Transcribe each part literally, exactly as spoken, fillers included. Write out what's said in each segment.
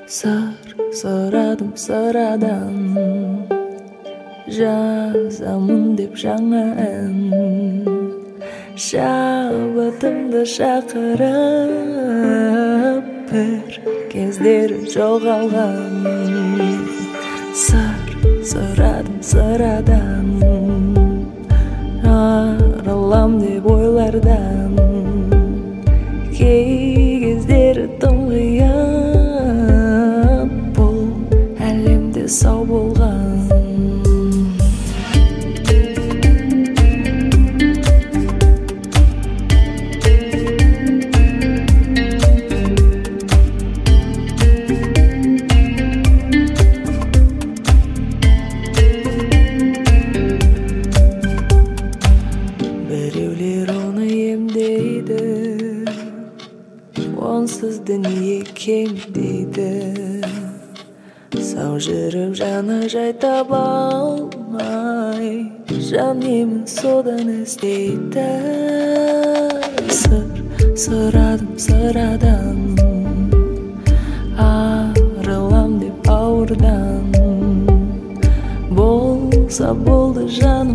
Sır sıradım sıradan Жазамын деп жаңа ән Шабытымды шақырып бір кездері жоғалған Сыр сұрадым sıрадан Арылам деп ойлардан Кей кездері тым қиын Бұл әлемде сау болған Біреулер оны емдейді Онсыз дүние кем дейді Сау жүріп жаны жай таба алмай Жан емін содан іздейді Сыр сұрадым sıрадан Арылам деп ауырдан Болса болды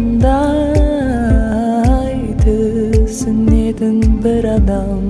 жанымдай Түсінетін бір адам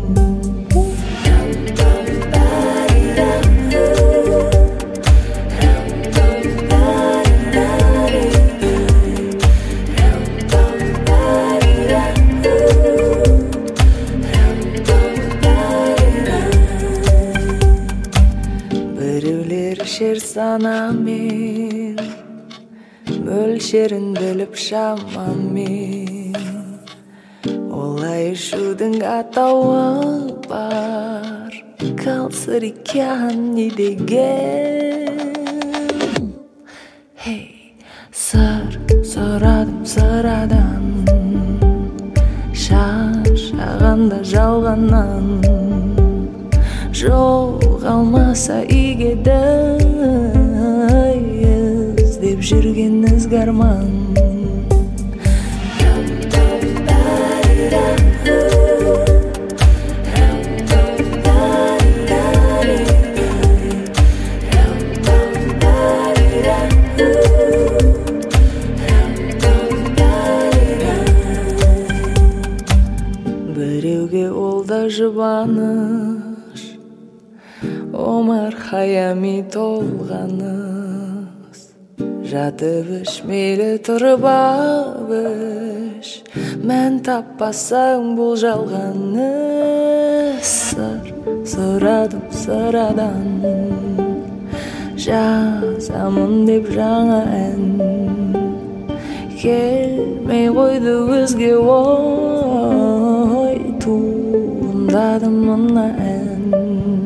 Біреулер ішер санамен Мөлшерін біліп шамамен Олай ішудің атауы бар Калсырикян не деген Хей, сыр сұрадым sıрадан Шаршағанда жалғаннан Жоғалмаса игеді Іздеп жүрген ізгі арман Біреуге ол да жұбаныш Омар Хайами толғаныс Жатып іш мейлі тұрып ап іш Мән таппасаң бұл жалғаныс Сыр сұрадым sıрадан Жазамын деп жаңа ән Келмей қойды өзге ой Туындады мына ән